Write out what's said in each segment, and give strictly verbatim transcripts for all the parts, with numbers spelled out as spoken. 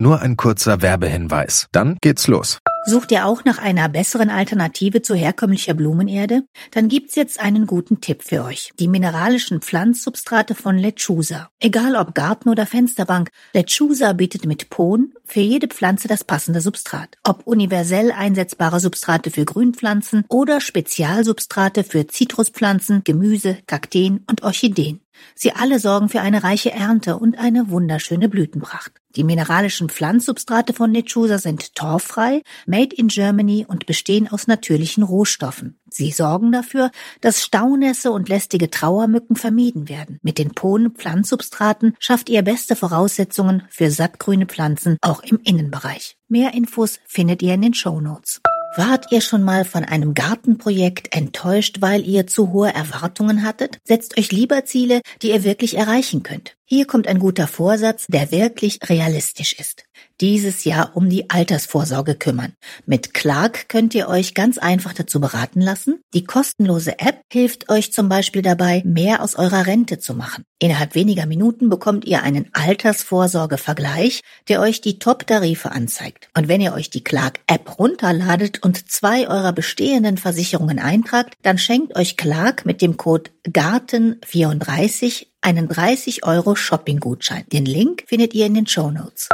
Nur ein kurzer Werbehinweis. Dann geht's los. Sucht ihr auch nach einer besseren Alternative zu herkömmlicher Blumenerde? Dann gibt's jetzt einen guten Tipp für euch. Die mineralischen Pflanzsubstrate von Lechusa. Egal ob Garten oder Fensterbank, Lechusa bietet mit Pohn für jede Pflanze das passende Substrat. Ob universell einsetzbare Substrate für Grünpflanzen oder Spezialsubstrate für Zitruspflanzen, Gemüse, Kakteen und Orchideen. Sie alle sorgen für eine reiche Ernte und eine wunderschöne Blütenpracht. Die mineralischen Pflanzsubstrate von Lechusa sind torffrei, made in Germany und bestehen aus natürlichen Rohstoffen. Sie sorgen dafür, dass Staunässe und lästige Trauermücken vermieden werden. Mit den Pohn-Pflanzsubstraten schafft ihr beste Voraussetzungen für sattgrüne Pflanzen, auch im Innenbereich. Mehr Infos findet ihr in den Shownotes. Wart ihr schon mal von einem Gartenprojekt enttäuscht, weil ihr zu hohe Erwartungen hattet? Setzt euch lieber Ziele, die ihr wirklich erreichen könnt. Hier kommt ein guter Vorsatz, der wirklich realistisch ist. Dieses Jahr um die Altersvorsorge kümmern. Mit Clark könnt ihr euch ganz einfach dazu beraten lassen. Die kostenlose App hilft euch zum Beispiel dabei, mehr aus eurer Rente zu machen. Innerhalb weniger Minuten bekommt ihr einen Altersvorsorge-Vergleich, der euch die Top-Tarife anzeigt. Und wenn ihr euch die Clark-App runterladet und zwei eurer bestehenden Versicherungen eintragt, dann schenkt euch Clark mit dem Code Garten vierunddreißig einen dreißig Euro Shopping-Gutschein. Den Link findet ihr in den Shownotes.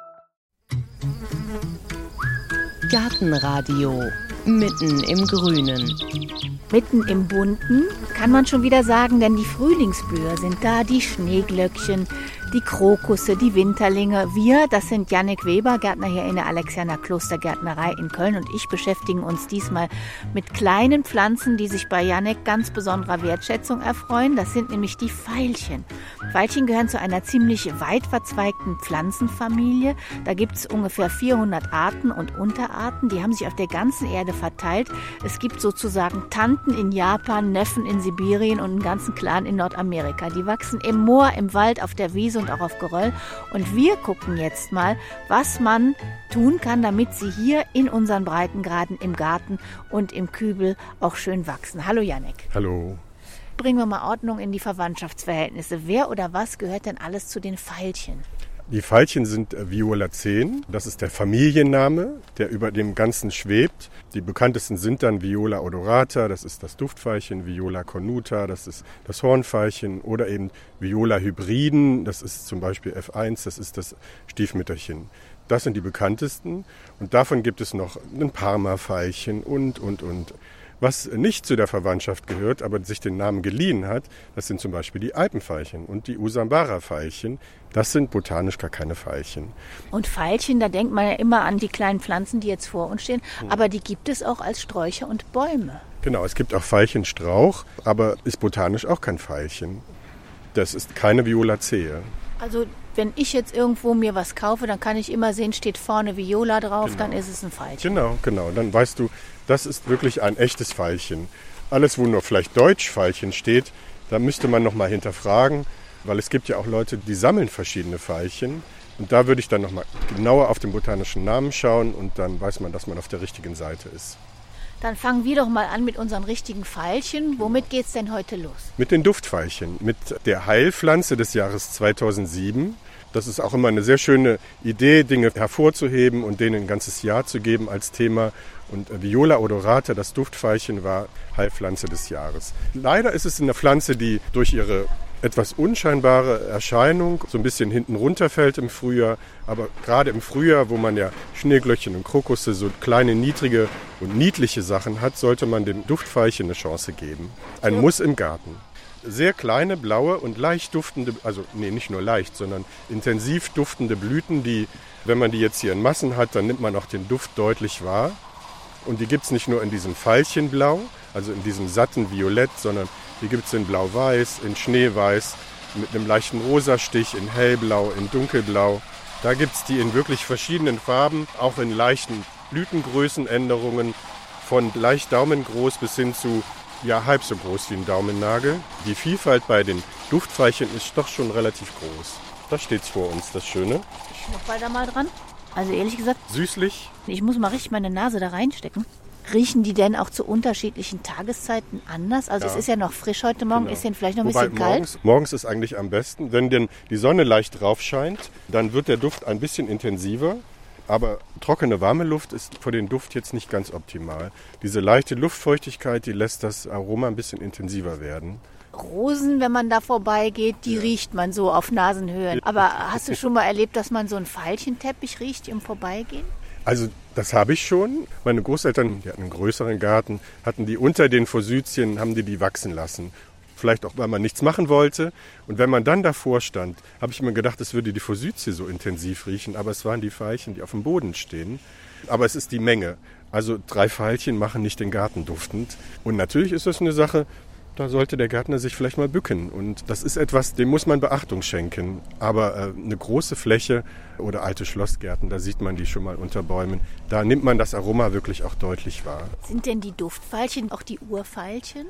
Gartenradio, mitten im Grünen. Mitten im Bunten kann man schon wieder sagen, denn die Frühlingsblüher sind da, die Schneeglöckchen, die Krokusse, die Winterlinge. Wir, das sind Jannik Weber, Gärtner hier in der Alexianer Klostergärtnerei in Köln, und ich beschäftigen uns diesmal mit kleinen Pflanzen, die sich bei Jannik ganz besonderer Wertschätzung erfreuen. Das sind nämlich die Veilchen. Veilchen gehören zu einer ziemlich weit verzweigten Pflanzenfamilie. Da gibt es ungefähr vierhundert Arten und Unterarten. Die haben sich auf der ganzen Erde verteilt. Es gibt sozusagen Tanten in Japan, Neffen in Sibirien und einen ganzen Clan in Nordamerika. Die wachsen im Moor, im Wald, auf der Wiese und auch auf Geröll. Und wir gucken jetzt mal, was man tun kann, damit sie hier in unseren Breitengraden im Garten und im Kübel auch schön wachsen. Hallo Jannik. Hallo. Bringen wir mal Ordnung in die Verwandtschaftsverhältnisse. Wer oder was gehört denn alles zu den Veilchen? Die Veilchen sind Violaceen. Das ist der Familienname, der über dem Ganzen schwebt. Die bekanntesten sind dann Viola odorata, das ist das Duftveilchen, Viola cornuta, das ist das Hornveilchen, oder eben Viola hybriden, das ist zum Beispiel F eins, das ist das Stiefmütterchen. Das sind die bekanntesten, und davon gibt es noch ein Parma-Veilchen und, und, und. Was nicht zu der Verwandtschaft gehört, aber sich den Namen geliehen hat, das sind zum Beispiel die Alpenveilchen und die Usambara-Veilchen. Das sind botanisch gar keine Veilchen. Und Veilchen, da denkt man ja immer an die kleinen Pflanzen, die jetzt vor uns stehen. Aber die gibt es auch als Sträucher und Bäume. Genau, es gibt auch Veilchenstrauch, aber ist botanisch auch kein Veilchen. Das ist keine Violacee. Also wenn ich jetzt irgendwo mir was kaufe, dann kann ich immer sehen, steht vorne Viola drauf, genau. Dann ist es ein Veilchen. Genau, genau. Dann weißt du, das ist wirklich ein echtes Veilchen. Alles, wo nur vielleicht Deutsch-Veilchen steht, da müsste man noch mal hinterfragen, weil es gibt ja auch Leute, die sammeln verschiedene Veilchen. Und da würde ich dann noch mal genauer auf den botanischen Namen schauen, und dann weiß man, dass man auf der richtigen Seite ist. Dann fangen wir doch mal an mit unseren richtigen Veilchen. Womit geht's denn heute los? Mit den Duftveilchen, mit der Heilpflanze des Jahres zweitausendsieben. Das ist auch immer eine sehr schöne Idee, Dinge hervorzuheben und denen ein ganzes Jahr zu geben als Thema. Und Viola odorata, das Duftveilchen, war Heilpflanze des Jahres. Leider ist es eine Pflanze, die durch ihre etwas unscheinbare Erscheinung so ein bisschen hinten runterfällt im Frühjahr. Aber gerade im Frühjahr, wo man ja Schneeglöckchen und Krokusse, so kleine, niedrige und niedliche Sachen hat, sollte man den Duftveilchen eine Chance geben. Ein Muss im Garten. Sehr kleine, blaue und leicht duftende, also nee, nicht nur leicht, sondern intensiv duftende Blüten, die, wenn man die jetzt hier in Massen hat, dann nimmt man auch den Duft deutlich wahr. Und die gibt es nicht nur in diesem Veilchenblau, also in diesem satten Violett, sondern die gibt es in Blau-Weiß, in Schneeweiß, mit einem leichten Rosastich, in Hellblau, in Dunkelblau. Da gibt es die in wirklich verschiedenen Farben, auch in leichten Blütengrößenänderungen, von leicht daumengroß bis hin zu ja, halb so groß wie ein Daumennagel. Die Vielfalt bei den Duftveilchen ist doch schon relativ groß. Da steht's vor uns, das Schöne. Ich noch weiter mal dran. Also ehrlich gesagt, süßlich. Ich muss mal richtig meine Nase da reinstecken. Riechen die denn auch zu unterschiedlichen Tageszeiten anders? Also ja. Es ist ja noch frisch heute Morgen, genau. Ist denn vielleicht noch ein Wobei bisschen kalt? Morgens, morgens ist eigentlich am besten. Wenn denn die Sonne leicht drauf scheint, dann wird der Duft ein bisschen intensiver. Aber trockene, warme Luft ist für den Duft jetzt nicht ganz optimal. Diese leichte Luftfeuchtigkeit, die lässt das Aroma ein bisschen intensiver werden. Rosen, wenn man da vorbeigeht, die ja. riecht man so auf Nasenhöhe. Aber hast du schon mal erlebt, dass man so einen Veilchenteppich riecht im Vorbeigehen? Also das habe ich schon. Meine Großeltern, die hatten einen größeren Garten, hatten die unter den Forsythien, haben die die wachsen lassen. Vielleicht auch, weil man nichts machen wollte. Und wenn man dann davor stand, habe ich immer gedacht, es würde die Forsythie so intensiv riechen. Aber es waren die Veilchen, die auf dem Boden stehen. Aber es ist die Menge. Also drei Veilchen machen nicht den Garten duftend. Und natürlich ist das eine Sache, da sollte der Gärtner sich vielleicht mal bücken. Und das ist etwas, dem muss man Beachtung schenken. Aber äh, eine große Fläche oder alte Schlossgärten, da sieht man die schon mal unter Bäumen. Da nimmt man das Aroma wirklich auch deutlich wahr. Sind denn die Duftveilchen auch die Urveilchen?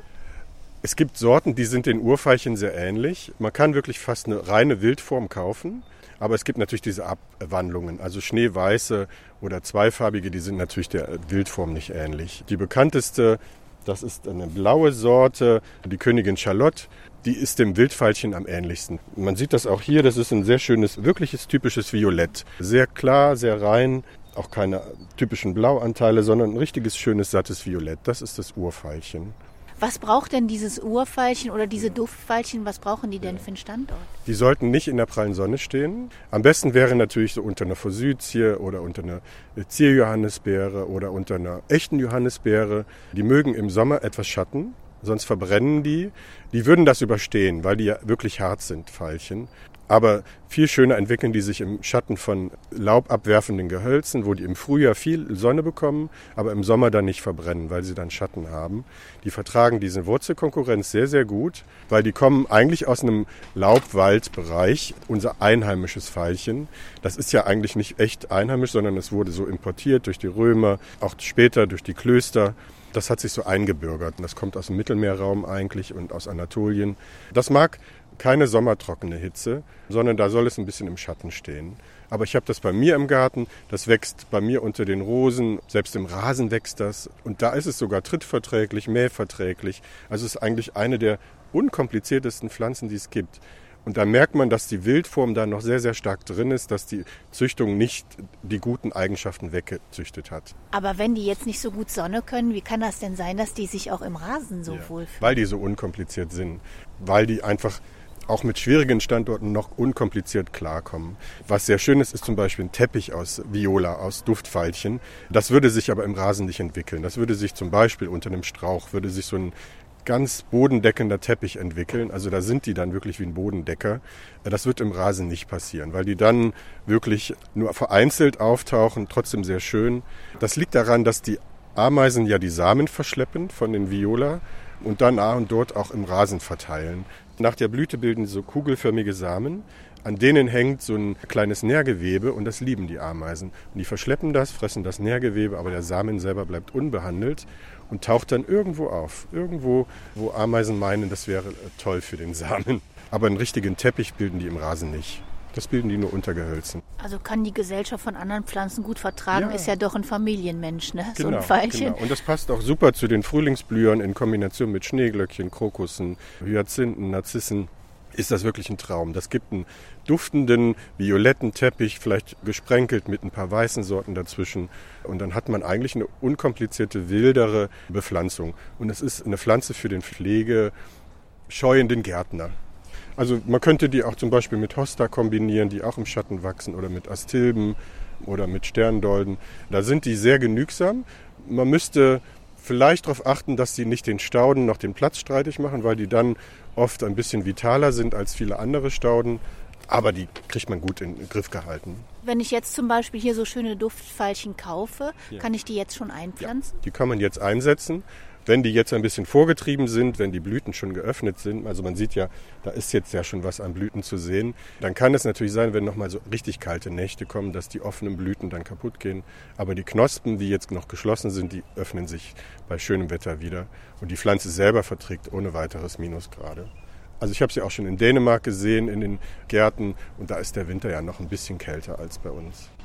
Es gibt Sorten, die sind den Urveilchen sehr ähnlich. Man kann wirklich fast eine reine Wildform kaufen. Aber es gibt natürlich diese Abwandlungen. Also schneeweiße oder zweifarbige, die sind natürlich der Wildform nicht ähnlich. Die bekannteste, das ist eine blaue Sorte, die Königin Charlotte. Die ist dem Wildveilchen am ähnlichsten. Man sieht das auch hier, das ist ein sehr schönes, wirkliches typisches Violett. Sehr klar, sehr rein, auch keine typischen Blauanteile, sondern ein richtiges, schönes, sattes Violett. Das ist das Urveilchen. Was braucht denn dieses Urveilchen oder diese Duftveilchen, was brauchen die denn für einen Standort? Die sollten nicht in der prallen Sonne stehen. Am besten wäre natürlich so unter einer Forsythie oder unter einer Zierjohannisbeere oder unter einer echten Johannisbeere. Die mögen im Sommer etwas Schatten, sonst verbrennen die. Die würden das überstehen, weil die ja wirklich hart sind, Veilchen. Aber viel schöner entwickeln die sich im Schatten von laubabwerfenden Gehölzen, wo die im Frühjahr viel Sonne bekommen, aber im Sommer dann nicht verbrennen, weil sie dann Schatten haben. Die vertragen diese Wurzelkonkurrenz sehr, sehr gut, weil die kommen eigentlich aus einem Laubwaldbereich, unser einheimisches Veilchen. Das ist ja eigentlich nicht echt einheimisch, sondern es wurde so importiert durch die Römer, auch später durch die Klöster. Das hat sich so eingebürgert und das kommt aus dem Mittelmeerraum eigentlich und aus Anatolien. Das mag keine sommertrockene Hitze, sondern da soll es ein bisschen im Schatten stehen. Aber ich habe das bei mir im Garten, das wächst bei mir unter den Rosen, selbst im Rasen wächst das. Und da ist es sogar trittverträglich, mähverträglich. Also es ist eigentlich eine der unkompliziertesten Pflanzen, die es gibt. Und da merkt man, dass die Wildform da noch sehr, sehr stark drin ist, dass die Züchtung nicht die guten Eigenschaften weggezüchtet hat. Aber wenn die jetzt nicht so gut Sonne können, wie kann das denn sein, dass die sich auch im Rasen so ja, wohlfühlen? Weil die so unkompliziert sind, weil die einfach auch mit schwierigen Standorten noch unkompliziert klarkommen. Was sehr schön ist, ist zum Beispiel ein Teppich aus Viola, aus Duftveilchen. Das würde sich aber im Rasen nicht entwickeln. Das würde sich zum Beispiel unter einem Strauch, würde sich so ein ganz bodendeckender Teppich entwickeln. Also da sind die dann wirklich wie ein Bodendecker. Das wird im Rasen nicht passieren, weil die dann wirklich nur vereinzelt auftauchen, trotzdem sehr schön. Das liegt daran, dass die Ameisen ja die Samen verschleppen von den Viola und dann nah und dort auch im Rasen verteilen. Nach der Blüte bilden so kugelförmige Samen, an denen hängt so ein kleines Nährgewebe und das lieben die Ameisen. Und die verschleppen das, fressen das Nährgewebe, aber der Samen selber bleibt unbehandelt und taucht dann irgendwo auf. Irgendwo, wo Ameisen meinen, das wäre toll für den Samen. Aber einen richtigen Teppich bilden die im Rasen nicht. Das bilden die nur unter Gehölzen. Also kann die Gesellschaft von anderen Pflanzen gut vertragen, ja. Ist ja doch ein Familienmensch, ne? Genau, so ein Veilchen. Genau. Und das passt auch super zu den Frühlingsblühern in Kombination mit Schneeglöckchen, Krokussen, Hyazinthen, Narzissen. Ist das wirklich ein Traum. Das gibt einen duftenden, violetten Teppich, vielleicht gesprenkelt mit ein paar weißen Sorten dazwischen. Und dann hat man eigentlich eine unkomplizierte, wildere Bepflanzung. Und es ist eine Pflanze für den pflegescheuenden Gärtner. Also man könnte die auch zum Beispiel mit Hosta kombinieren, die auch im Schatten wachsen, oder mit Astilben oder mit Sterndolden. Da sind die sehr genügsam. Man müsste vielleicht darauf achten, dass sie nicht den Stauden noch den Platz streitig machen, weil die dann oft ein bisschen vitaler sind als viele andere Stauden. Aber die kriegt man gut in den Griff gehalten. Wenn ich jetzt zum Beispiel hier so schöne Duftveilchen kaufe, ja. Kann ich die jetzt schon einpflanzen? Ja, die kann man jetzt einsetzen. Wenn die jetzt ein bisschen vorgetrieben sind, wenn die Blüten schon geöffnet sind, also man sieht ja, da ist jetzt ja schon was an Blüten zu sehen, dann kann es natürlich sein, wenn nochmal so richtig kalte Nächte kommen, dass die offenen Blüten dann kaputt gehen. Aber die Knospen, die jetzt noch geschlossen sind, die öffnen sich bei schönem Wetter wieder. Und die Pflanze selber verträgt ohne weiteres Minusgrade. Also ich habe sie auch schon in Dänemark gesehen, in den Gärten. Und da ist der Winter ja noch ein bisschen kälter als bei uns.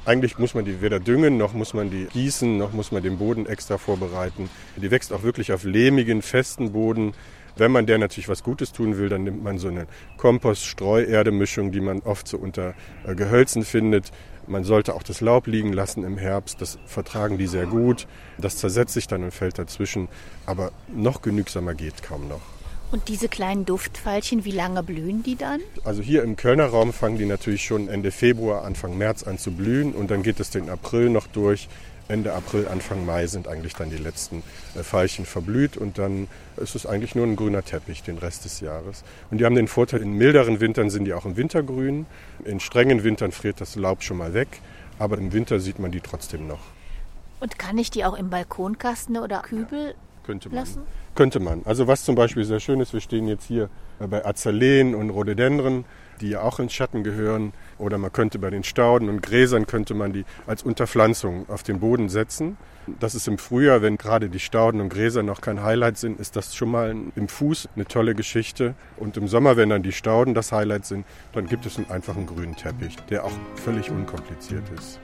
Eigentlich muss man die weder düngen, noch muss man die gießen, noch muss man den Boden extra vorbereiten. Die wächst auch wirklich auf lehmigen, festen Boden. Wenn man der natürlich was Gutes tun will, dann nimmt man so eine Kompost-Streuerde-Mischung, die man oft so unter äh, Gehölzen findet. Man sollte auch das Laub liegen lassen im Herbst, das vertragen die sehr gut. Das zersetzt sich dann und fällt dazwischen, aber noch genügsamer geht kaum noch. Und diese kleinen Duftveilchen, wie lange blühen die dann? Also hier im Kölner Raum fangen die natürlich schon Ende Februar, Anfang März an zu blühen und dann geht es den April noch durch. Ende April, Anfang Mai sind eigentlich dann die letzten Veilchen verblüht und dann ist es eigentlich nur ein grüner Teppich den Rest des Jahres. Und die haben den Vorteil, in milderen Wintern sind die auch im Winter grün. In strengen Wintern friert das Laub schon mal weg, aber im Winter sieht man die trotzdem noch. Und kann ich die auch im Balkonkasten oder Kübel Könnte man. lassen? Könnte man. Also was zum Beispiel sehr schön ist, wir stehen jetzt hier bei Azaleen und Rhododendren, die ja auch ins Schatten gehören. Oder man könnte bei den Stauden und Gräsern könnte man die als Unterpflanzung auf den Boden setzen. Das ist im Frühjahr, wenn gerade die Stauden und Gräser noch kein Highlight sind, ist das schon mal im Fuß eine tolle Geschichte. Und im Sommer, wenn dann die Stauden das Highlight sind, dann gibt es einen einfachen grünen Teppich, der auch völlig unkompliziert ist.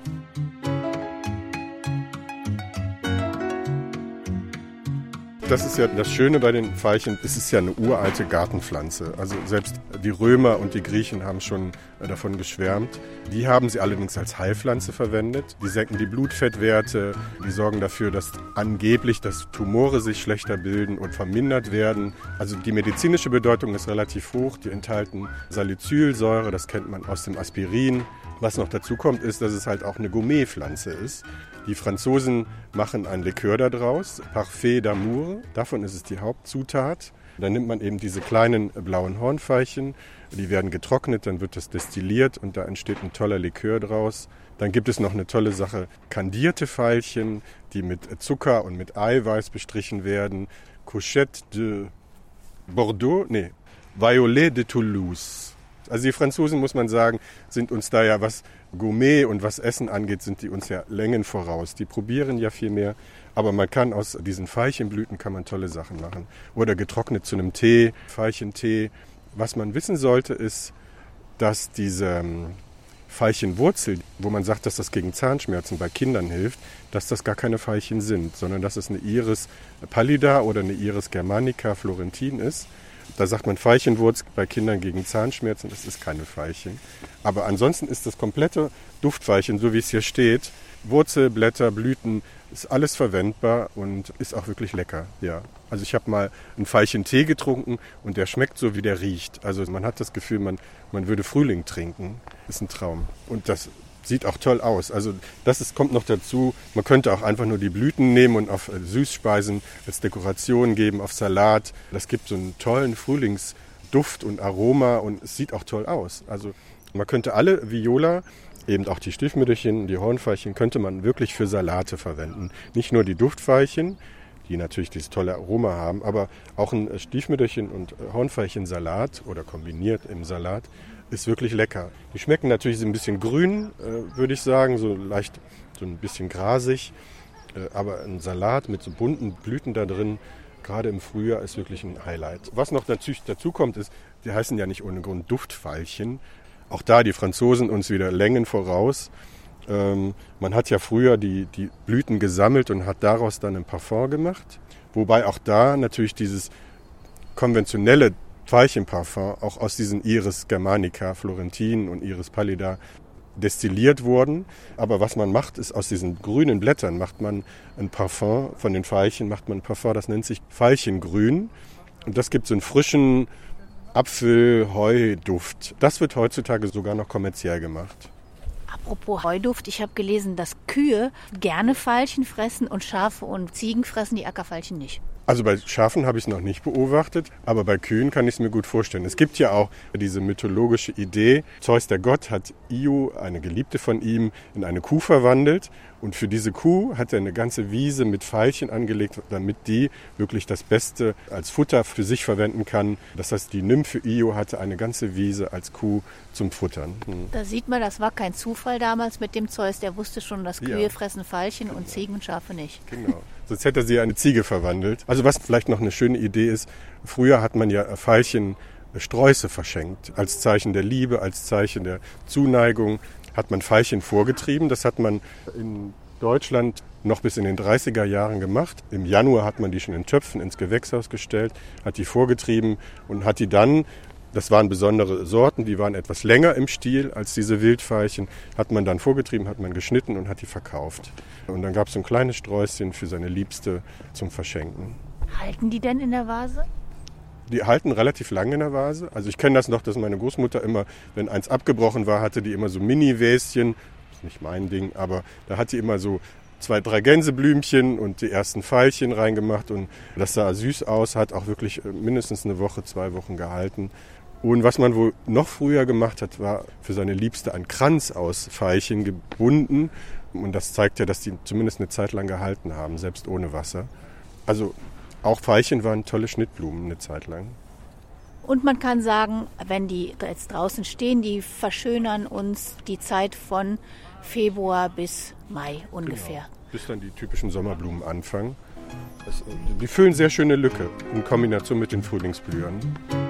Das ist ja das Schöne bei den Veilchen, es ist ja eine uralte Gartenpflanze. Also selbst die Römer und die Griechen haben schon davon geschwärmt. Die haben sie allerdings als Heilpflanze verwendet. Die senken die Blutfettwerte, die sorgen dafür, dass angeblich dass Tumore sich schlechter bilden und vermindert werden. Also die medizinische Bedeutung ist relativ hoch. Die enthalten Salicylsäure, das kennt man aus dem Aspirin. Was noch dazu kommt, ist, dass es halt auch eine Gourmetpflanze ist. Die Franzosen machen ein Likör daraus, Parfait d'amour, davon ist es die Hauptzutat. Dann nimmt man eben diese kleinen blauen Hornveilchen, die werden getrocknet, dann wird das destilliert und da entsteht ein toller Likör draus. Dann gibt es noch eine tolle Sache, kandierte Veilchen, die mit Zucker und mit Eiweiß bestrichen werden. Cochette de Bordeaux, nee, Violet de Toulouse. Also die Franzosen, muss man sagen, sind uns da ja, was Gourmet und was Essen angeht, sind die uns ja Längen voraus. Die probieren ja viel mehr, aber man kann aus diesen Veilchenblüten kann man tolle Sachen machen. Oder getrocknet zu einem Tee, Veilchentee. Was man wissen sollte, ist, dass diese Veilchenwurzel, wo man sagt, dass das gegen Zahnschmerzen bei Kindern hilft, dass das gar keine Veilchen sind, sondern dass es eine Iris pallida oder eine Iris germanica florentin ist. Da sagt man Veilchenwurz bei Kindern gegen Zahnschmerzen, das ist keine Veilchen. Aber ansonsten ist das komplette Duftveilchen, so wie es hier steht, Wurzel, Blätter, Blüten, ist alles verwendbar und ist auch wirklich lecker. Ja. Also ich habe mal einen Veilchentee getrunken und der schmeckt so, wie der riecht. Also man hat das Gefühl, man, man würde Frühling trinken. Ist ein Traum. Und das sieht auch toll aus. Also das ist, kommt noch dazu. Man könnte auch einfach nur die Blüten nehmen und auf Süßspeisen als Dekoration geben, auf Salat. Das gibt so einen tollen Frühlingsduft und Aroma und es sieht auch toll aus. Also man könnte alle Viola, eben auch die Stiefmütterchen, die Hornveilchen, könnte man wirklich für Salate verwenden. Nicht nur die Duftveilchen, die natürlich dieses tolle Aroma haben, aber auch ein Stiefmütterchen und Hornveilchen-Salat oder kombiniert im Salat ist wirklich lecker. Die schmecken natürlich so ein bisschen grün, äh, würde ich sagen, so leicht, so ein bisschen grasig. Äh, aber ein Salat mit so bunten Blüten da drin, gerade im Frühjahr, ist wirklich ein Highlight. Was noch natürlich dazu kommt, ist, die heißen ja nicht ohne Grund Duftveilchen. Auch da die Franzosen uns wieder Längen voraus. Ähm, man hat ja früher die, die Blüten gesammelt und hat daraus dann ein Parfum gemacht. Wobei auch da natürlich dieses konventionelle Veilchenparfum auch aus diesen Iris germanica, Florentin und Iris pallida destilliert wurden. Aber was man macht, ist aus diesen grünen Blättern macht man ein Parfum, von den Veilchen macht man ein Parfum, das nennt sich Veilchengrün. Und das gibt so einen frischen Apfel-Heu-Duft. Das wird heutzutage sogar noch kommerziell gemacht. Apropos Heuduft, ich habe gelesen, dass Kühe gerne Veilchen fressen und Schafe und Ziegen fressen die Ackerveilchen nicht. Also bei Schafen habe ich es noch nicht beobachtet, aber bei Kühen kann ich es mir gut vorstellen. Es gibt ja auch diese mythologische Idee, Zeus der Gott hat Io, eine Geliebte von ihm, in eine Kuh verwandelt und für diese Kuh hat er eine ganze Wiese mit Veilchen angelegt, damit die wirklich das Beste als Futter für sich verwenden kann. Das heißt, die Nymphe Io hatte eine ganze Wiese als Kuh zum Futtern. Hm. Da sieht man, das war kein Zufall damals mit dem Zeus, der wusste schon, dass Kühe Ja. fressen Veilchen und Ziegen und Schafe nicht. Genau. Sonst hätte er sie in eine Ziege verwandelt. Also was vielleicht noch eine schöne Idee ist, früher hat man ja Veilchen Sträuße verschenkt, als Zeichen der Liebe, als Zeichen der Zuneigung. hat man Veilchen vorgetrieben. Das hat man in Deutschland noch bis in den dreißiger Jahren gemacht. Im Januar hat man die schon in Töpfen ins Gewächshaus gestellt, hat die vorgetrieben und hat die dann, das waren besondere Sorten, die waren etwas länger im Stiel als diese Wildveilchen, hat man dann vorgetrieben, hat man geschnitten und hat die verkauft. Und dann gab es so ein kleines Sträußchen für seine Liebste zum Verschenken. Halten die denn in der Vase? Die halten relativ lange in der Vase. Also ich kenne das noch, dass meine Großmutter immer, wenn eins abgebrochen war, hatte die immer so Mini-Väschen. Das ist nicht mein Ding, aber da hat die immer so zwei, drei Gänseblümchen und die ersten Veilchen reingemacht. Und das sah süß aus, hat auch wirklich mindestens eine Woche, zwei Wochen gehalten. Und was man wohl noch früher gemacht hat, war für seine Liebste einen Kranz aus Veilchen gebunden. Und das zeigt ja, dass die zumindest eine Zeit lang gehalten haben, selbst ohne Wasser. Also auch Veilchen waren tolle Schnittblumen eine Zeit lang. Und man kann sagen, wenn die jetzt draußen stehen, die verschönern uns die Zeit von Februar bis Mai ungefähr. Genau, bis dann die typischen Sommerblumen anfangen. Das, die füllen sehr schöne Lücke in Kombination mit den Frühlingsblühern.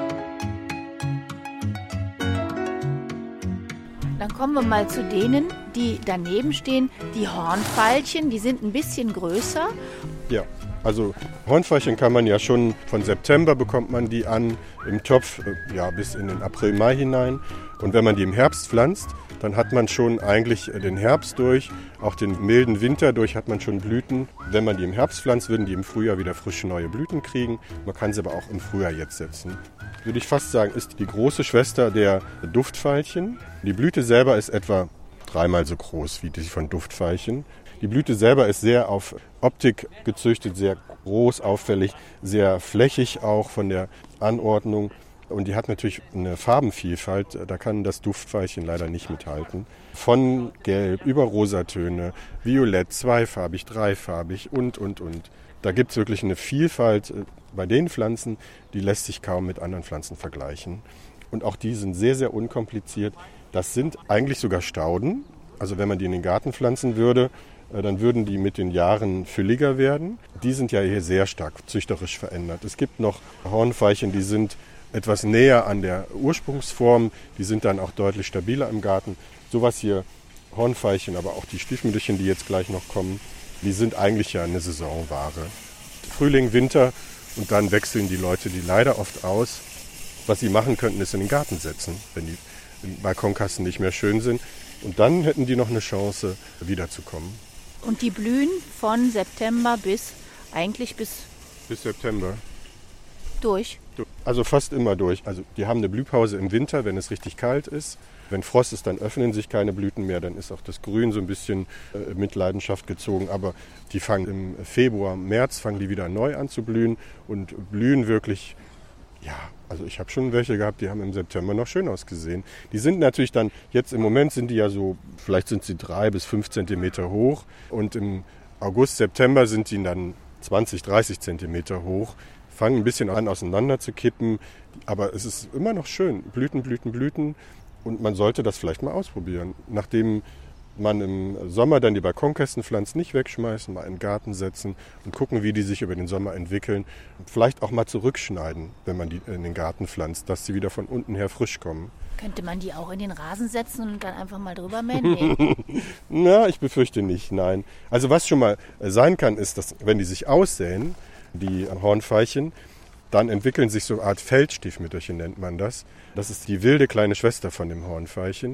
Dann kommen wir mal zu denen, die daneben stehen. Die Hornveilchen, die sind ein bisschen größer. Ja, also Hornveilchen kann man ja schon von September bekommt man die an im Topf, ja, bis in den April, Mai hinein. Und wenn man die im Herbst pflanzt, dann hat man schon eigentlich den Herbst durch, auch den milden Winter durch hat man schon Blüten. Wenn man die im Herbst pflanzt, würden die im Frühjahr wieder frische neue Blüten kriegen. Man kann sie aber auch im Frühjahr jetzt setzen. Würde ich fast sagen, ist die große Schwester der Duftveilchen. Die Blüte selber ist etwa dreimal so groß wie die von Duftveilchen. Die Blüte selber ist sehr auf Optik gezüchtet, sehr groß, auffällig, sehr flächig auch von der Anordnung. Und die hat natürlich eine Farbenvielfalt, da kann das Duftveilchen leider nicht mithalten. Von Gelb über Rosatöne, Violett, zweifarbig, dreifarbig und, und, und. Da gibt es wirklich eine Vielfalt bei den Pflanzen, die lässt sich kaum mit anderen Pflanzen vergleichen. Und auch die sind sehr, sehr unkompliziert. Das sind eigentlich sogar Stauden. Also wenn man die in den Garten pflanzen würde, dann würden die mit den Jahren fülliger werden. Die sind ja hier sehr stark züchterisch verändert. Es gibt noch Hornveilchen, die sind etwas näher an der Ursprungsform. Die sind dann auch deutlich stabiler im Garten. Sowas hier, Hornveilchen, aber auch die Stiefmütterchen, die jetzt gleich noch kommen, die sind eigentlich ja eine Saisonware. Frühling, Winter und dann wechseln die Leute die leider oft aus. Was sie machen könnten, ist in den Garten setzen, wenn die Balkonkasten nicht mehr schön sind. Und dann hätten die noch eine Chance, wiederzukommen. Und die blühen von September bis, eigentlich bis... Bis September. Durch? Also fast immer durch. Also die haben eine Blühpause im Winter, wenn es richtig kalt ist. Wenn Frost ist, dann öffnen sich keine Blüten mehr. Dann ist auch das Grün so ein bisschen äh, mit Leidenschaft gezogen. Aber die fangen im Februar, März, fangen die wieder neu an zu blühen und blühen wirklich, ja, also ich habe schon welche gehabt, die haben im September noch schön ausgesehen. Die sind natürlich dann, jetzt im Moment sind die ja so, vielleicht sind sie drei bis fünf Zentimeter hoch. Und im August, September sind die dann zwanzig, dreißig Zentimeter hoch. Fangen ein bisschen an auseinander zu kippen, aber es ist immer noch schön. Blüten, Blüten, Blüten. Und man sollte das vielleicht mal ausprobieren. Nachdem man im Sommer dann die Balkonkästen pflanzt, nicht wegschmeißen, mal in den Garten setzen und gucken, wie die sich über den Sommer entwickeln. Und vielleicht auch mal zurückschneiden, wenn man die in den Garten pflanzt, dass sie wieder von unten her frisch kommen. Könnte man die auch in den Rasen setzen und dann einfach mal drüber mähen? Nee. Na, ich befürchte nicht, nein. Also was schon mal sein kann, ist, dass wenn die sich aussäen, die Hornveilchen, dann entwickeln sich so eine Art Feldstiefmütterchen, nennt man das. Das ist die wilde kleine Schwester von dem Hornveilchen.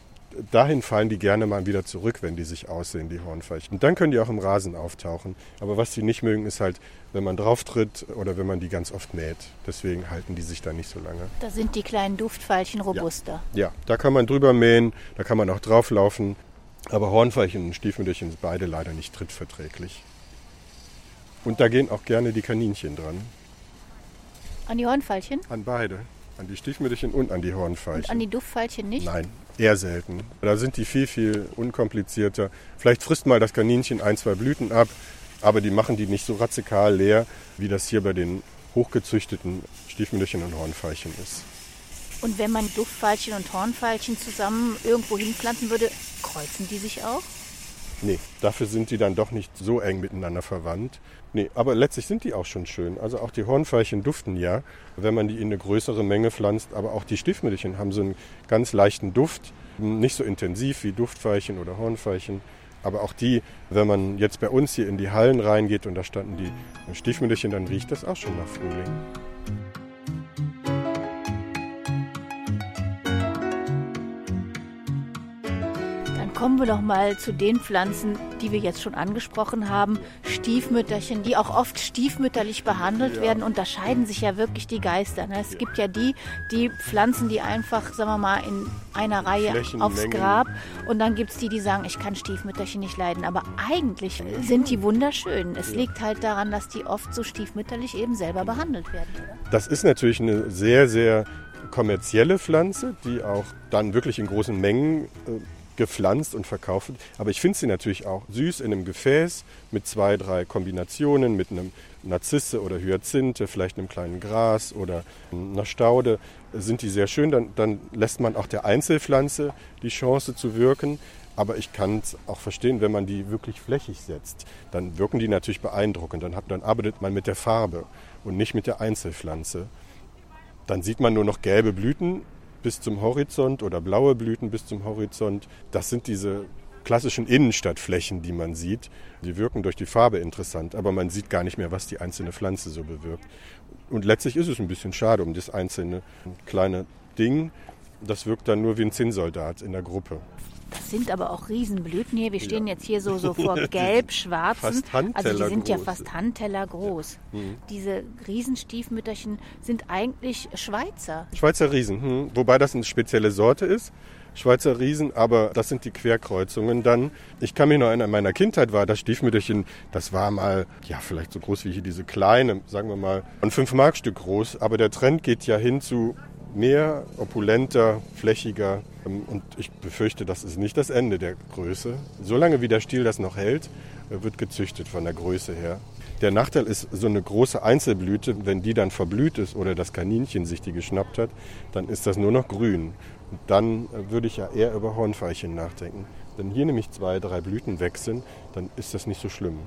Dahin fallen die gerne mal wieder zurück, wenn die sich aussehen, die Hornveilchen. Und dann können die auch im Rasen auftauchen. Aber was die nicht mögen, ist halt, wenn man drauf tritt oder wenn man die ganz oft mäht. Deswegen halten die sich da nicht so lange. Da sind die kleinen Duftveilchen robuster. Ja, ja, da kann man drüber mähen, da kann man auch drauflaufen. Aber Hornveilchen und Stiefmütterchen sind beide leider nicht trittverträglich. Und da gehen auch gerne die Kaninchen dran. An die Hornveilchen? An beide. An die Stiefmütterchen und an die Hornveilchen. Und an die Duftveilchen nicht? Nein, eher selten. Da sind die viel, viel unkomplizierter. Vielleicht frisst mal das Kaninchen ein, zwei Blüten ab, aber die machen die nicht so radikal leer, wie das hier bei den hochgezüchteten Stiefmütterchen und Hornveilchen ist. Und wenn man Duftveilchen und Hornveilchen zusammen irgendwo hinpflanzen würde, kreuzen die sich auch? Nee, dafür sind die dann doch nicht so eng miteinander verwandt. Nee, aber letztlich sind die auch schon schön. Also auch die Hornveilchen duften ja, wenn man die in eine größere Menge pflanzt. Aber auch die Stiefmütterchen haben so einen ganz leichten Duft. Nicht so intensiv wie Duftveilchen oder Hornveilchen. Aber auch die, wenn man jetzt bei uns hier in die Hallen reingeht und da standen die Stiefmütterchen, dann riecht das auch schon nach Frühling. Kommen wir doch mal zu den Pflanzen, die wir jetzt schon angesprochen haben. Stiefmütterchen, die auch oft stiefmütterlich behandelt ja. werden, unterscheiden sich ja wirklich die Geister. Es ja. gibt ja die, die Pflanzen, die einfach, sagen wir mal, in einer Reihe aufs Grab. Und dann gibt es die, die sagen, ich kann Stiefmütterchen nicht leiden. Aber eigentlich sind die wunderschön. Es ja. liegt halt daran, dass die oft so stiefmütterlich eben selber behandelt werden. Oder? Das ist natürlich eine sehr, sehr kommerzielle Pflanze, die auch dann wirklich in großen Mengen äh, gepflanzt und verkauft wird. Aber ich finde sie natürlich auch süß in einem Gefäß mit zwei, drei Kombinationen, mit einem Narzisse oder Hyazinthe, vielleicht einem kleinen Gras oder einer Staude, sind die sehr schön. Dann, dann lässt man auch der Einzelpflanze die Chance zu wirken. Aber ich kann es auch verstehen, wenn man die wirklich flächig setzt, dann wirken die natürlich beeindruckend. Dann, hat, dann arbeitet man mit der Farbe und nicht mit der Einzelpflanze. Dann sieht man nur noch gelbe Blüten bis zum Horizont oder blaue Blüten bis zum Horizont. Das sind diese klassischen Innenstadtflächen, die man sieht. Die wirken durch die Farbe interessant, aber man sieht gar nicht mehr, was die einzelne Pflanze so bewirkt. Und letztlich ist es ein bisschen schade um das einzelne kleine Ding. Das wirkt dann nur wie ein Zinnsoldat in der Gruppe. Das sind aber auch Riesenblüten hier. Wir stehen ja. jetzt hier so, so vor gelb-schwarzen. Fast Handteller Also die sind groß. ja fast Handteller groß. Ja. Mhm. Diese Riesenstiefmütterchen sind eigentlich Schweizer. Schweizer Riesen, hm. wobei das eine spezielle Sorte ist. Schweizer Riesen, aber das sind die Querkreuzungen dann. Ich kann mich noch erinnern, in meiner Kindheit war das Stiefmütterchen, das war mal, ja, vielleicht so groß wie hier diese kleine, sagen wir mal, ein fünf Mark Stück groß. Aber der Trend geht ja hin zu mehr, opulenter, flächiger. Und ich befürchte, das ist nicht das Ende der Größe. Solange wie der Stiel das noch hält, wird gezüchtet von der Größe her. Der Nachteil ist, so eine große Einzelblüte, wenn die dann verblüht ist oder das Kaninchen sich die geschnappt hat, dann ist das nur noch grün. Und dann würde ich ja eher über Hornveilchen nachdenken. Wenn hier nämlich zwei, drei Blüten weg sind, dann ist das nicht so schlimm.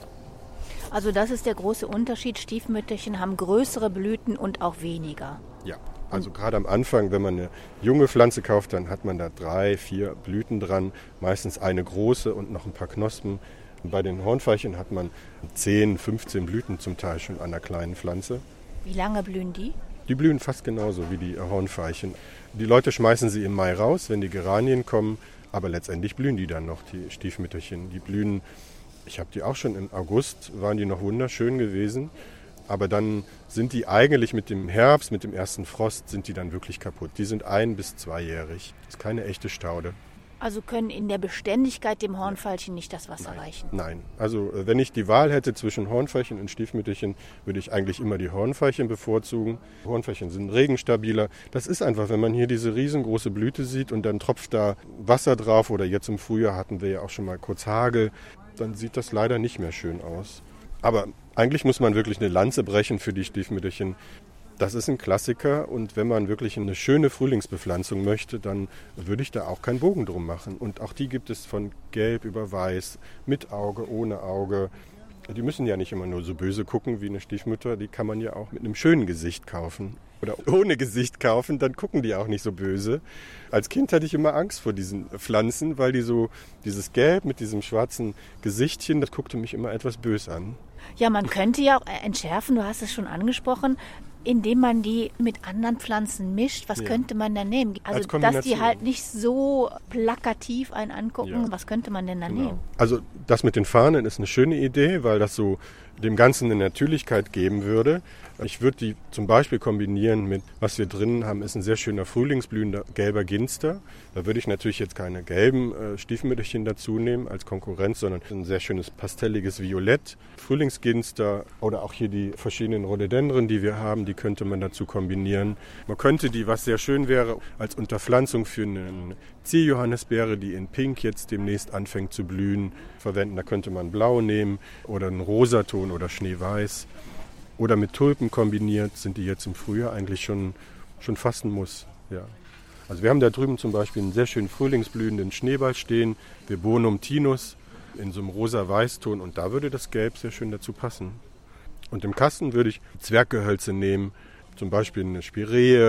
Also das ist der große Unterschied. Stiefmütterchen haben größere Blüten und auch weniger. Ja. Also gerade am Anfang, wenn man eine junge Pflanze kauft, dann hat man da drei, vier Blüten dran, meistens eine große und noch ein paar Knospen. Und bei den Hornveilchen hat man zehn, fünfzehn Blüten zum Teil schon an einer kleinen Pflanze. Wie lange blühen die? Die blühen fast genauso wie die Hornveilchen. Die Leute schmeißen sie im Mai raus, wenn die Geranien kommen, aber letztendlich blühen die dann noch, die Stiefmütterchen. Die blühen, ich habe die auch schon im August, waren die noch wunderschön gewesen. Aber dann sind die eigentlich mit dem Herbst, mit dem ersten Frost, sind die dann wirklich kaputt. Die sind ein- bis zweijährig. Das ist keine echte Staude. Also können in der Beständigkeit dem Hornveilchen nicht das Wasser Nein. reichen? Nein. Also wenn ich die Wahl hätte zwischen Hornveilchen und Stiefmütterchen, würde ich eigentlich immer die Hornveilchen bevorzugen. Hornveilchen sind regenstabiler. Das ist einfach, wenn man hier diese riesengroße Blüte sieht und dann tropft da Wasser drauf, oder jetzt im Frühjahr hatten wir ja auch schon mal kurz Hagel, dann sieht das leider nicht mehr schön aus. Aber eigentlich muss man wirklich eine Lanze brechen für die Stiefmütterchen. Das ist ein Klassiker, und wenn man wirklich eine schöne Frühlingsbepflanzung möchte, dann würde ich da auch keinen Bogen drum machen. Und auch die gibt es von gelb über weiß, mit Auge, ohne Auge. Die müssen ja nicht immer nur so böse gucken wie eine Stiefmutter, die kann man ja auch mit einem schönen Gesicht kaufen. Oder ohne Gesicht kaufen, dann gucken die auch nicht so böse. Als Kind hatte ich immer Angst vor diesen Pflanzen, weil die so, dieses Gelb mit diesem schwarzen Gesichtchen, das guckte mich immer etwas böse an. Ja, man könnte ja auch entschärfen, du hast es schon angesprochen, indem man die mit anderen Pflanzen mischt. Was ja. könnte man da nehmen? Also, dass die halt nicht so plakativ einen angucken. Ja. Was könnte man denn da genau. nehmen? Also, das mit den Fahnen ist eine schöne Idee, weil das so dem Ganzen eine Natürlichkeit geben würde. Ich würde die zum Beispiel kombinieren mit, was wir drinnen haben, ist ein sehr schöner frühlingsblühender gelber Ginster. Da würde ich natürlich jetzt keine gelben äh, Stiefmütterchen dazu nehmen als Konkurrenz, sondern ein sehr schönes pastelliges Violett, Frühlingsginster, oder auch hier die verschiedenen Rhododendren, die wir haben, die könnte man dazu kombinieren. Man könnte die, was sehr schön wäre, als Unterpflanzung für eine Zierjohannisbeere, die in Pink jetzt demnächst anfängt zu blühen, verwenden. Da könnte man Blau nehmen oder einen Rosaton oder Schneeweiß. Oder mit Tulpen kombiniert sind die jetzt im Frühjahr eigentlich schon, schon fast ein Muss. Ja. Also wir haben da drüben zum Beispiel einen sehr schönen frühlingsblühenden Schneeball stehen, Viburnum tinus, in so einem rosa-weiß-Ton, und da würde das Gelb sehr schön dazu passen. Und im Kasten würde ich Zwerggehölze nehmen, zum Beispiel eine Spiree,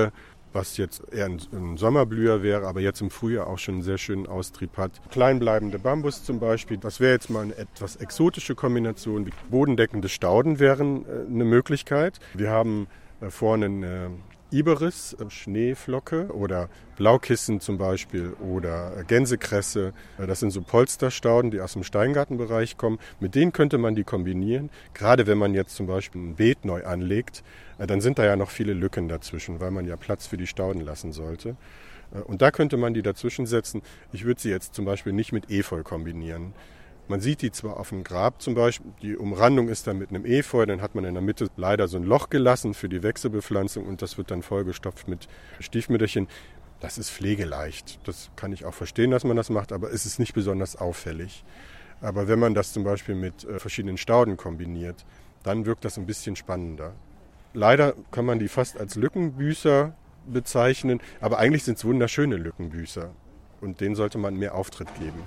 was jetzt eher ein, ein Sommerblüher wäre, aber jetzt im Frühjahr auch schon einen sehr schönen Austrieb hat. Kleinbleibende Bambus zum Beispiel, das wäre jetzt mal eine etwas exotische Kombination. Bodendeckende Stauden wären äh, eine Möglichkeit. Wir haben äh, vorne eine Iberis, äh, Schneeflocke oder Blaukissen zum Beispiel oder äh, Gänsekresse. Äh, das sind so Polsterstauden, die aus dem Steingartenbereich kommen. Mit denen könnte man die kombinieren. Gerade wenn man jetzt zum Beispiel ein Beet neu anlegt, äh, dann sind da ja noch viele Lücken dazwischen, weil man ja Platz für die Stauden lassen sollte. Äh, und da könnte man die dazwischen setzen. Ich würde sie jetzt zum Beispiel nicht mit Efeu kombinieren. Man sieht die zwar auf dem Grab zum Beispiel, die Umrandung ist dann mit einem Efeu, dann hat man in der Mitte leider so ein Loch gelassen für die Wechselbepflanzung und das wird dann vollgestopft mit Stiefmütterchen. Das ist pflegeleicht, das kann ich auch verstehen, dass man das macht, aber es ist nicht besonders auffällig. Aber wenn man das zum Beispiel mit äh, verschiedenen Stauden kombiniert, dann wirkt das ein bisschen spannender. Leider kann man die fast als Lückenbüßer bezeichnen, aber eigentlich sind es wunderschöne Lückenbüßer und denen sollte man mehr Auftritt geben.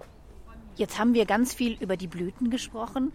Jetzt haben wir ganz viel über die Blüten gesprochen.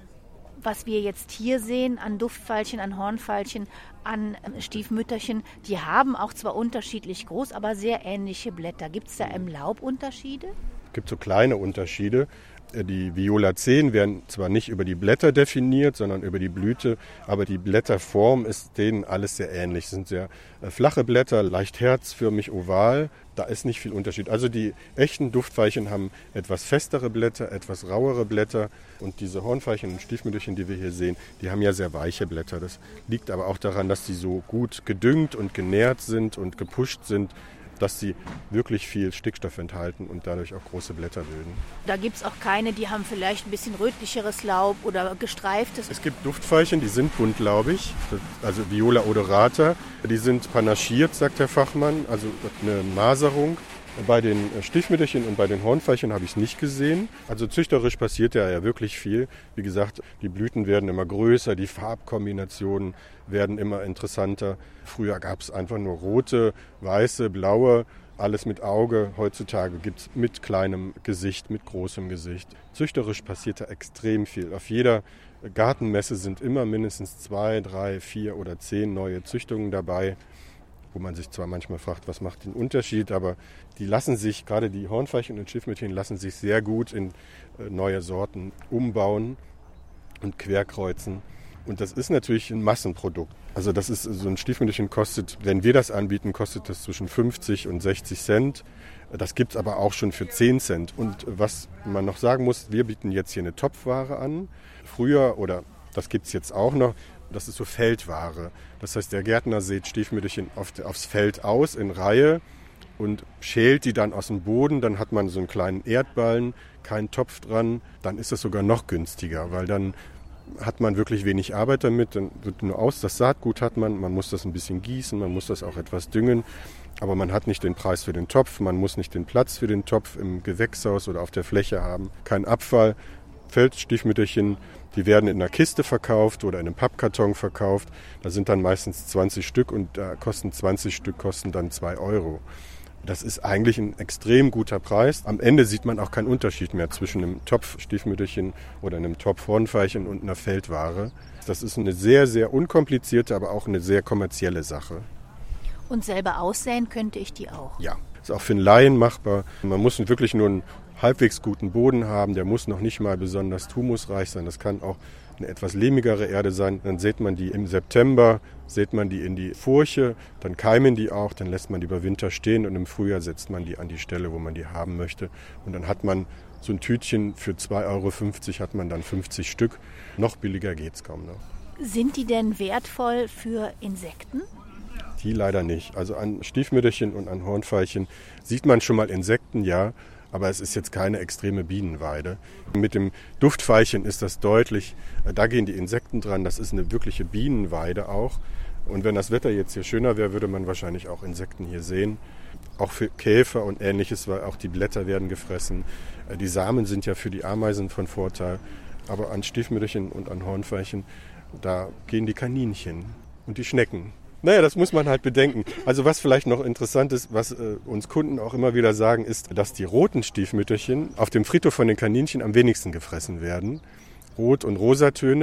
Was wir jetzt hier sehen an Duftveilchen, an Hornveilchen, an Stiefmütterchen, die haben auch zwar unterschiedlich groß, aber sehr ähnliche Blätter. Gibt es da im Laub Unterschiede? Es gibt so kleine Unterschiede. Die Violaceen werden zwar nicht über die Blätter definiert, sondern über die Blüte, aber die Blätterform ist denen alles sehr ähnlich. Es sind sehr flache Blätter, leicht herzförmig, oval. Da ist nicht viel Unterschied. Also die echten Duftveilchen haben etwas festere Blätter, etwas rauere Blätter. Und diese Hornveilchen und Stiefmütterchen, die wir hier sehen, die haben ja sehr weiche Blätter. Das liegt aber auch daran, dass sie so gut gedüngt und genährt sind und gepusht sind, dass sie wirklich viel Stickstoff enthalten und dadurch auch große Blätter bilden. Da gibt es auch keine, die haben vielleicht ein bisschen rötlicheres Laub oder gestreiftes. Es gibt Duftveilchen, die sind buntlaubig, also Viola odorata. Die sind panaschiert, sagt der Fachmann, also eine Maserung. Bei den Stiefmütterchen und bei den Hornveilchen habe ich es nicht gesehen. Also züchterisch passiert ja, ja wirklich viel. Wie gesagt, die Blüten werden immer größer, die Farbkombinationen werden immer interessanter. Früher gab es einfach nur rote, weiße, blaue, alles mit Auge. Heutzutage gibt es mit kleinem Gesicht, mit großem Gesicht. Züchterisch passiert da extrem viel. Auf jeder Gartenmesse sind immer mindestens zwei, drei, vier oder zehn neue Züchtungen dabei, wo man sich zwar manchmal fragt, was macht den Unterschied, aber die lassen sich, gerade die Hornveilchen und Stiefmütterchen, lassen sich sehr gut in neue Sorten umbauen und querkreuzen. Und das ist natürlich ein Massenprodukt. Also das ist so ein Stiefmütterchen kostet, wenn wir das anbieten, kostet das zwischen fünfzig und sechzig Cent. Das gibt es aber auch schon für zehn Cent. Und was man noch sagen muss, wir bieten jetzt hier eine Topfware an. Früher, oder das gibt es jetzt auch noch, das ist so Feldware. Das heißt, der Gärtner sät Stiefmütterchen auf, aufs Feld aus in Reihe und schält die dann aus dem Boden. Dann hat man so einen kleinen Erdballen, keinen Topf dran. Dann ist das sogar noch günstiger, weil dann hat man wirklich wenig Arbeit damit. Dann wird nur aus, das Saatgut hat man. Man muss das ein bisschen gießen, man muss das auch etwas düngen. Aber man hat nicht den Preis für den Topf, man muss nicht den Platz für den Topf im Gewächshaus oder auf der Fläche haben. Kein Abfall. Feldstiefmütterchen, die werden in einer Kiste verkauft oder in einem Pappkarton verkauft. Da sind dann meistens zwanzig Stück und da kosten zwanzig Stück kosten dann zwei Euro. Das ist eigentlich ein extrem guter Preis. Am Ende sieht man auch keinen Unterschied mehr zwischen einem Topf-Stiefmütterchen oder einem Topf-Hornveilchen und einer Feldware. Das ist eine sehr, sehr unkomplizierte, aber auch eine sehr kommerzielle Sache. Und selber aussäen könnte ich die auch? Ja, ist auch für einen Laien machbar. Man muss wirklich nur einen halbwegs guten Boden haben, der muss noch nicht mal besonders humusreich sein. Das kann auch eine etwas lehmigere Erde sein. Dann sät man die im September, sät man die in die Furche, dann keimen die auch, dann lässt man die über Winter stehen und im Frühjahr setzt man die an die Stelle, wo man die haben möchte. Und dann hat man so ein Tütchen für zwei Euro fünfzig, hat man dann fünfzig Stück. Noch billiger geht's kaum noch. Sind die denn wertvoll für Insekten? Die leider nicht. Also an Stiefmütterchen und an Hornveilchen sieht man schon mal Insekten, ja. Aber es ist jetzt keine extreme Bienenweide. Mit dem Duftveilchen ist das deutlich, da gehen die Insekten dran, das ist eine wirkliche Bienenweide auch. Und wenn das Wetter jetzt hier schöner wäre, würde man wahrscheinlich auch Insekten hier sehen. Auch für Käfer und Ähnliches, weil auch die Blätter werden gefressen. Die Samen sind ja für die Ameisen von Vorteil. Aber an Stiefmütterchen und an Hornveilchen, da gehen die Kaninchen und die Schnecken. Naja, das muss man halt bedenken. Also was vielleicht noch interessant ist, was äh, uns Kunden auch immer wieder sagen, ist, dass die roten Stiefmütterchen auf dem Friedhof von den Kaninchen am wenigsten gefressen werden. Rot- und Rosatöne,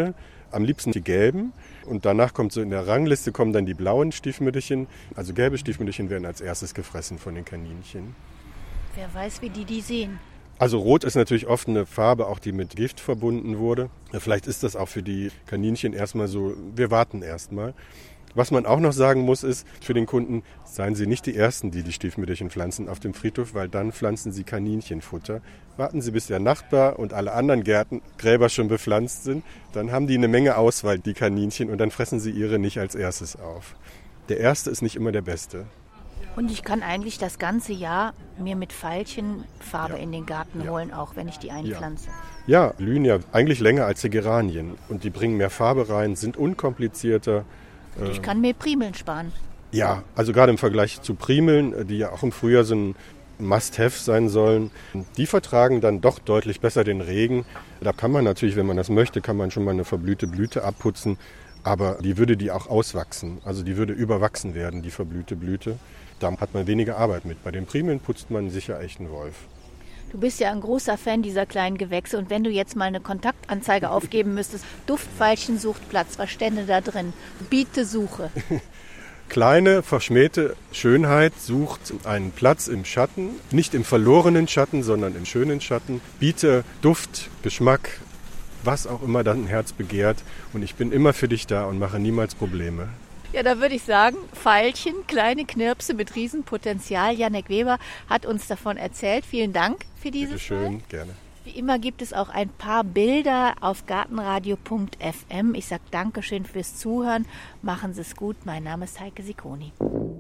Am liebsten die gelben. Und danach kommt so in der Rangliste kommen dann die blauen Stiefmütterchen. Also gelbe Stiefmütterchen werden als erstes gefressen von den Kaninchen. Wer weiß, wie die die sehen. Also rot ist natürlich oft eine Farbe, auch die mit Gift verbunden wurde. Vielleicht ist das auch für die Kaninchen erstmal so, wir warten erstmal. Was man auch noch sagen muss, ist, für den Kunden, seien Sie nicht die Ersten, die die Stiefmütterchen pflanzen auf dem Friedhof, weil dann pflanzen Sie Kaninchenfutter. Warten Sie, bis der Nachbar und alle anderen Gärten, Gräber schon bepflanzt sind. Dann haben die eine Menge Auswahl, die Kaninchen, und dann fressen sie ihre nicht als erstes auf. Der Erste ist nicht immer der Beste. Und ich kann eigentlich das ganze Jahr mir mit Veilchen Farbe Ja. in den Garten Ja. holen, auch wenn ich die einpflanze. Ja, blühen ja eigentlich länger als die Geranien. Und die bringen mehr Farbe rein, sind unkomplizierter. Und ich kann mir Primeln sparen. Ja, also gerade im Vergleich zu Primeln, die ja auch im Frühjahr so ein Must-Have sein sollen, die vertragen dann doch deutlich besser den Regen. Da kann man natürlich, wenn man das möchte, kann man schon mal eine verblühte Blüte abputzen. Aber die würde die auch auswachsen. Also die würde überwachsen werden, die verblühte Blüte. Da hat man weniger Arbeit mit. Bei den Primeln putzt man sicher echt einen Wolf. Du bist ja ein großer Fan dieser kleinen Gewächse. Und wenn du jetzt mal eine Kontaktanzeige aufgeben müsstest, Duftveilchen sucht Platz, was stände da drin? Biete Suche. Kleine, verschmähte Schönheit sucht einen Platz im Schatten. Nicht im verlorenen Schatten, sondern im schönen Schatten. Biete Duft, Geschmack, was auch immer dein Herz begehrt. Und ich bin immer für dich da und mache niemals Probleme. Ja, da würde ich sagen, Veilchen, kleine Knirpse mit Riesenpotenzial. Janek Weber hat uns davon erzählt. Vielen Dank für dieses Bitte schön, Mal. gerne. Wie immer gibt es auch ein paar Bilder auf gartenradio punkt f m. Ich sage Dankeschön fürs Zuhören. Machen Sie es gut. Mein Name ist Heike Sikoni.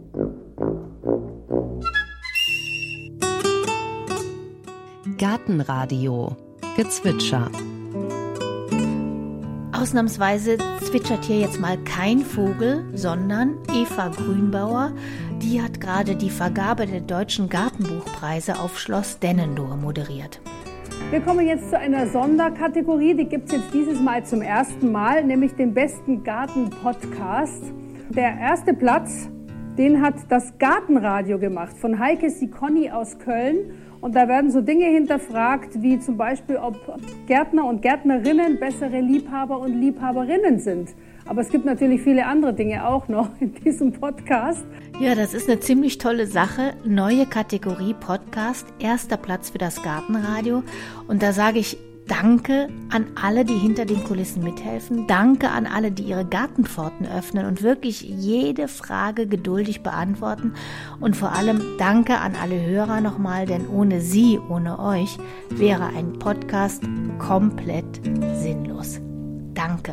Gartenradio Gezwitscher. Ausnahmsweise zwitschert hier jetzt mal kein Vogel, sondern Eva Grünbauer. Die hat gerade die Vergabe der Deutschen Gartenbuchpreise auf Schloss Dennendohr moderiert. Wir kommen jetzt zu einer Sonderkategorie, die gibt es jetzt dieses Mal zum ersten Mal, nämlich den besten Garten-Podcast. Der erste Platz, den hat das Gartenradio gemacht von Heike Sikoni aus Köln. Und da werden so Dinge hinterfragt, wie zum Beispiel, ob Gärtner und Gärtnerinnen bessere Liebhaber und Liebhaberinnen sind. Aber es gibt natürlich viele andere Dinge auch noch in diesem Podcast. Ja, das ist eine ziemlich tolle Sache. Neue Kategorie Podcast, erster Platz für das Gartenradio. Und da sage ich Danke an alle, die hinter den Kulissen mithelfen. Danke an alle, die ihre Gartenpforten öffnen und wirklich jede Frage geduldig beantworten. Und vor allem danke an alle Hörer nochmal, denn ohne Sie, ohne euch, wäre ein Podcast komplett sinnlos. Danke.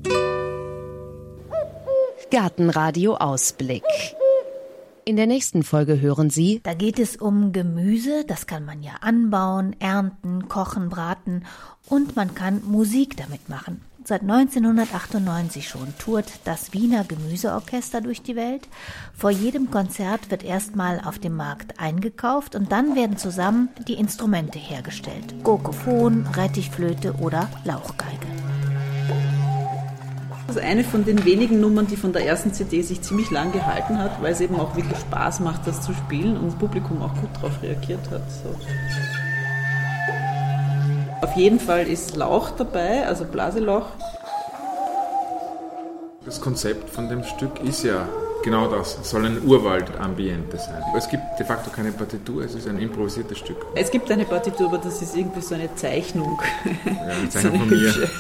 Gartenradio Ausblick. In der nächsten Folge hören Sie: Da geht es um Gemüse, das kann man ja anbauen, ernten, kochen, braten und man kann Musik damit machen. Seit neunzehnhundertachtundneunzig schon tourt das Wiener Gemüseorchester durch die Welt. Vor jedem Konzert wird erstmal auf dem Markt eingekauft und dann werden zusammen die Instrumente hergestellt. Gurkophon, Rettichflöte oder Lauchgeige. Das ist eine von den wenigen Nummern, die von der ersten C D sich ziemlich lang gehalten hat, weil es eben auch wirklich Spaß macht, das zu spielen und das Publikum auch gut darauf reagiert hat. So. Auf jeden Fall ist Lauch dabei, also Blaseloch. Das Konzept von dem Stück ist ja genau das, es soll ein Urwald-Ambiente sein. Es gibt de facto keine Partitur, es ist ein improvisiertes Stück. Es gibt eine Partitur, aber das ist irgendwie so eine Zeichnung. Ja, eine So Zeichnung eine von mir. hübsche.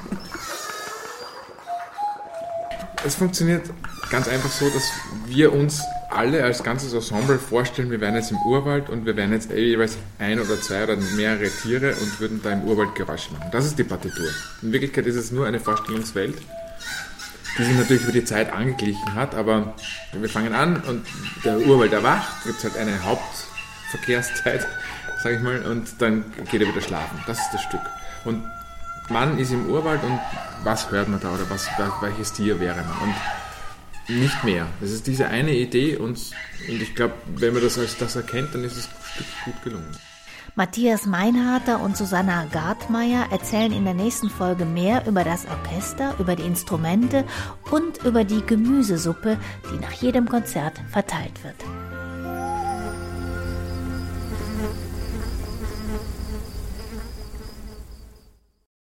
Es funktioniert ganz einfach so, dass wir uns alle als ganzes Ensemble vorstellen, wir wären jetzt im Urwald und wir wären jetzt jeweils ein oder zwei oder mehrere Tiere und würden da im Urwald Geräusche machen. Das ist die Partitur. In Wirklichkeit ist es nur eine Vorstellungswelt, die sich natürlich über die Zeit angeglichen hat, aber wir fangen an und der Urwald erwacht, gibt es halt eine Hauptverkehrszeit, sage ich mal, und dann geht er wieder schlafen. Das ist das Stück. Und man ist im Urwald und was hört man da oder was, welches Tier wäre man und nicht mehr. Das ist diese eine Idee und, und ich glaube, wenn man das als das erkennt, dann ist das Stück gut gelungen. Matthias Meinharter und Susanna Gartmeier erzählen in der nächsten Folge mehr über das Orchester, über die Instrumente und über die Gemüsesuppe, die nach jedem Konzert verteilt wird.